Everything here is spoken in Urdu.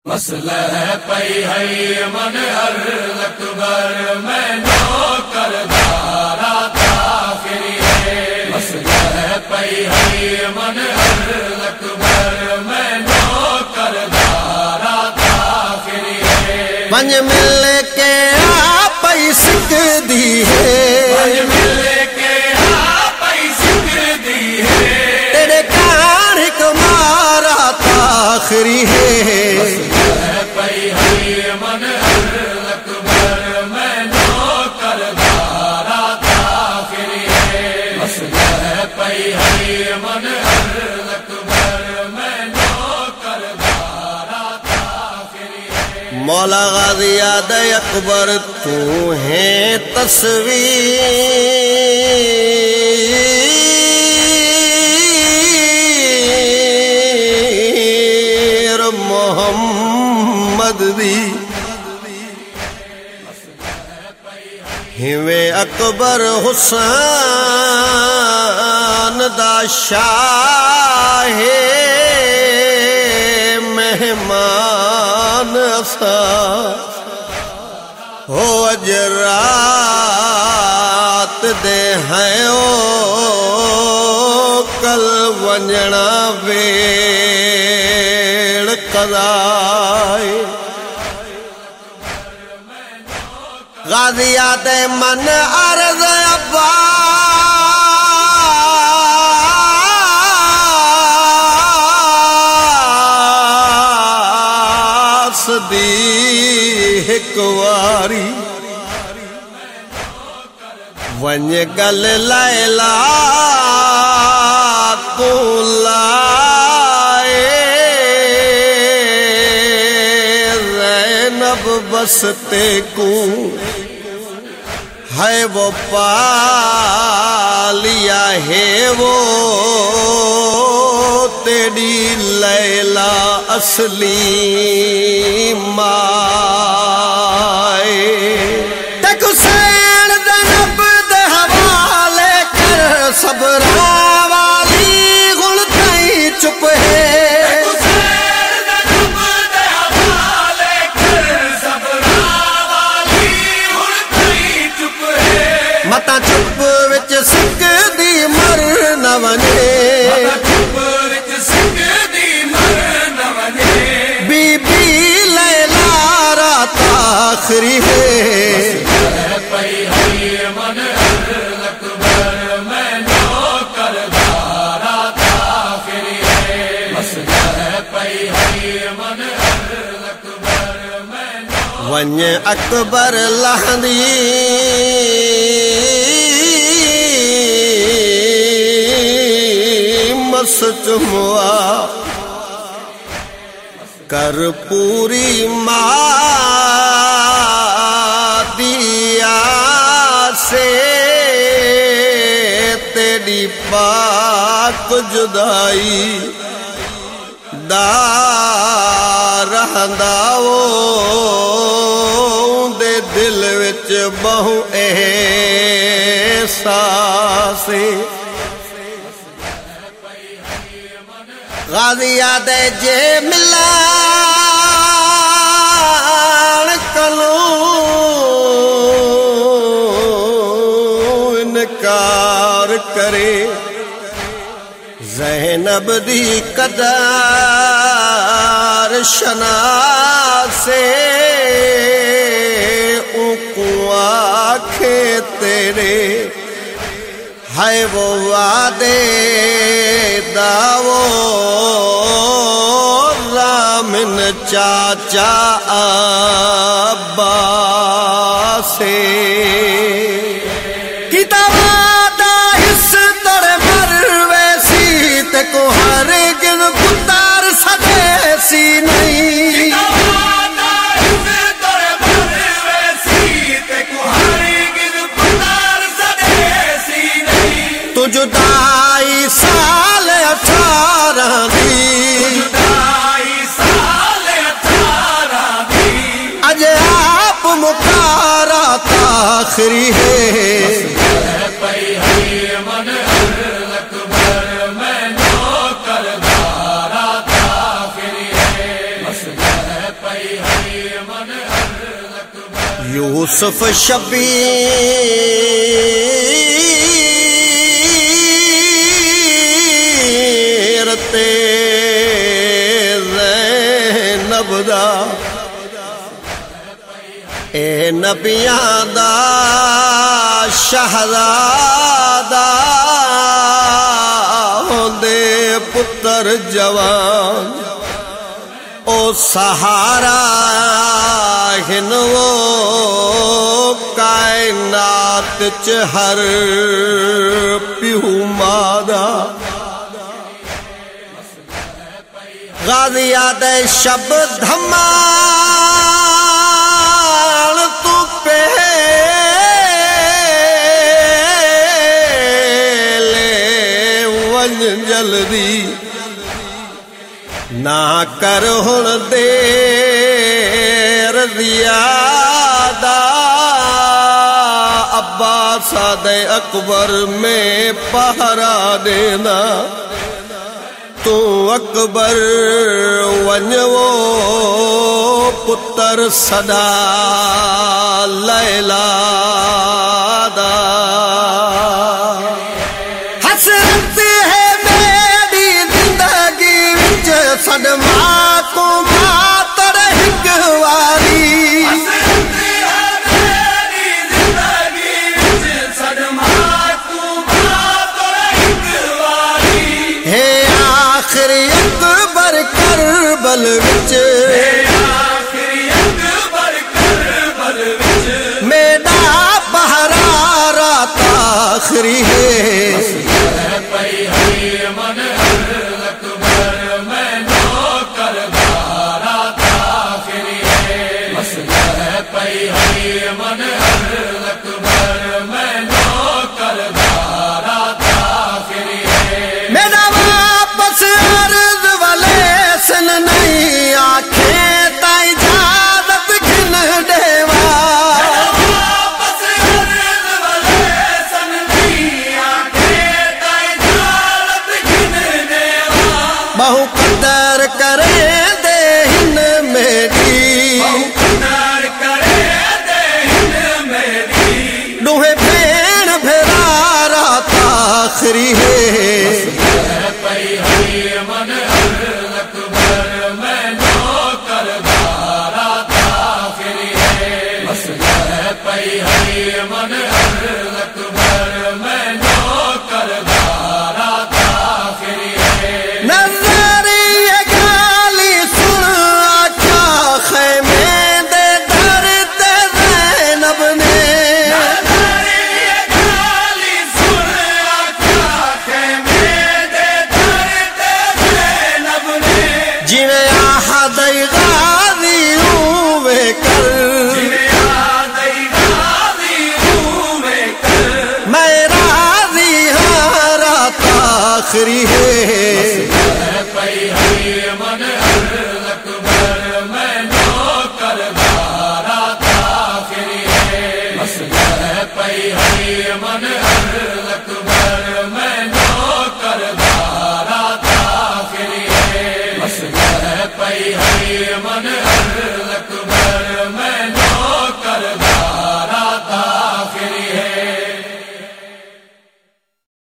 مسئلہ ہے پئی ہے من اکبر میں نوکر دارا کافری ہے. مسئلہ ہے پئی ہے من اکبر میں نوکر دارا کافری ہے. پنج مل کے آپ سکھ دی ہے، پنج مل کے آپ سکھ دی ہے، تیرے کان ایک مارا تاخری ہے. من اکبر میں نوکر دارا کافری ہے. مسئلہ ہے پئی ہے من اکبر میں نوکر دارا کافری ہے. مولا غازی یاد اکبر تو ہے تصویر محمد دی، ہیویں اکبر حسین دا شاہ مہمان اسا ہو اج رات دے ہیں او کل ونجنا ویڑ قضائے. غازیات من عرض عباس دی ایک واری ونج گل لیلا کو لائے زینب بستے کو ہے وہ پالیا ہے وہ تیری لیلا اصلی مائے. تک حسین زینب دے حوالے کر صبرا والی گل تئی چپ ہے. متا چپ وچ سکھ دی مر نہ ونے، بی بی لیلا رات آخری ہے. پئی ہے من اکبر میں نوکر دارا کافری ہے. مسئلہ ہے پئی ہے من اکبر میں ونج اکبر لہندی مست موا کر پوری مادیا سے تیری پاک جدائی دا رہندا وہ دے دل وچ بہو احساس. غازی یاد جے ملان کلوں انکار کرے زینب دی قدر شناسے اون کو آنکھیں تیرے ہے وہ وعدے داو رامن چاچا عباسے. کتابادا اس تر مر ویسی تے کو ہر گن پتار سدے سی نہیں. تو جدائی سال 18 دی، اج آپ مکارا تاخری ہے. پئی ہے من اکبر میں نوکر دارا کافری ہے. یوسف شبیر تے زینب دا اے نبیاں دا شہزادہ ہوندے پتر جوان او سہارا ہن وہ کائنات چ ہر پیو مادا غازیات شب دھمال تو پہلے ون جلدی نہ کر ہن دیر زیادہ عباس دے اکبر میں پہرا دینا تو اکبر ونجو پتر صدا لیلا دا حسرت ہے میری زندگی وچ صدمہ کو ماتر ہک واری آخری اکبر کربل وچ میرا پہرا رات آخری ہے میرا واپس عرض والے سن نہیں آنکھیں تا اجازت گھن دیوا واپس عرض والے سن نہیں آنکھیں تا اجازت گھن دیوا بہو قدر کرے دے ہن میری بہو قدر کرے دے ہن میری دوہے بھین بھیرا رات آخری ہے آخری